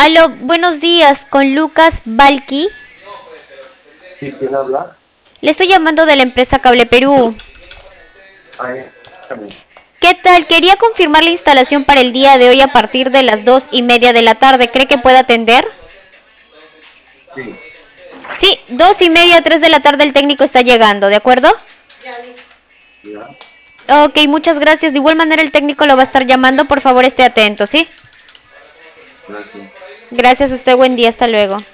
Aló, buenos días, con Lucas Balki. ¿Sí, quién habla? Le estoy llamando de la empresa Cable Perú. Ay, dígame. ¿Qué tal? Quería confirmar la instalación para el día de hoy a partir de las 2:30 de la tarde. ¿Cree que pueda atender? Sí, Sí, 2:30, 3 de la tarde el técnico está llegando, ¿de acuerdo? ya, Ok, muchas gracias. De igual manera el técnico lo va a estar llamando. Por favor, esté atento, ¿sí? gracias. Gracias a usted, buen día, hasta luego.